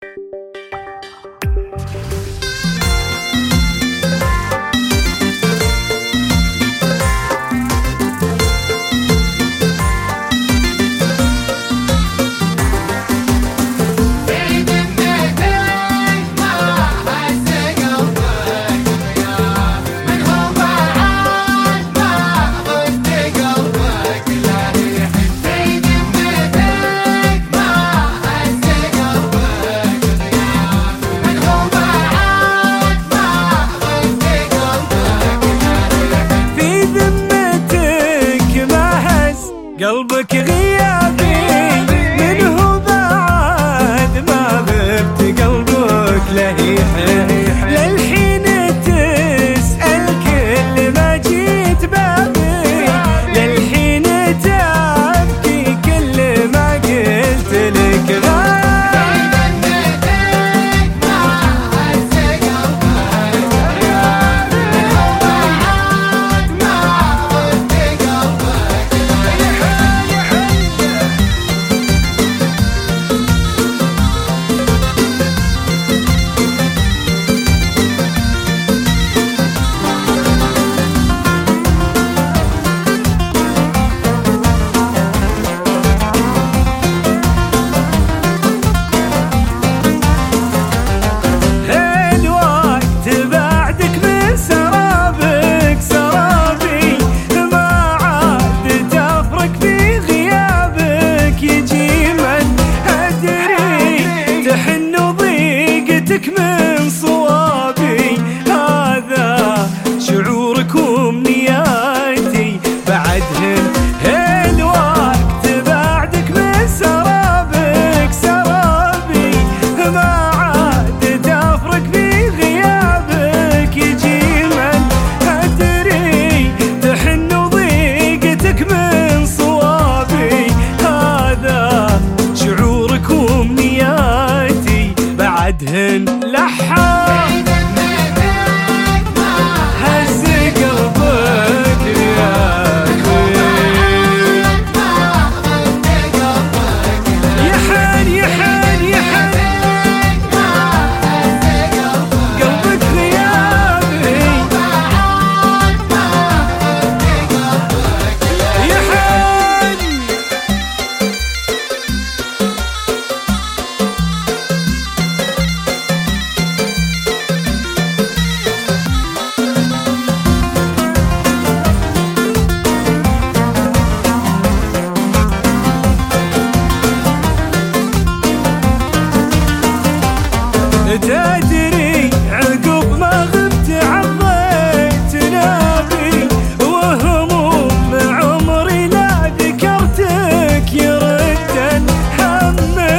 قلبك غيابي منه بعد ما غبت قلبك لهيحه للحين تسأل كل ما جيت بابي للحين تبكي كل ما قلت لك من صوابي هذا شعورك ومنياتي بعدهن الوقت بعدك من سرابك سرابي ما عاد تفرق في غيابك يجي من أدري تحن وضيقتك من صوابي هذا شعورك ومنياتي بعدهن لحام هز قلبك يحن يحن يحن قلبك غيابي يحن تدري عقب ما غبت عضيت نابي وهموم عمري لا ذكرتك يردن هم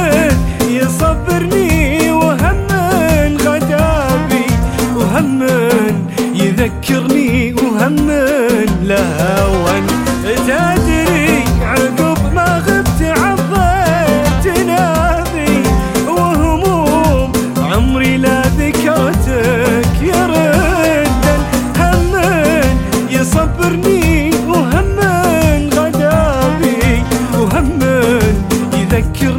يصبرني وهم غدابي وهم يذكرني وهم لهون تدري عقب ما غبت عضيت نابي وهموم عمري لا ذكرتك يرد هم يصبرني وهم غدابي وهم يذكرني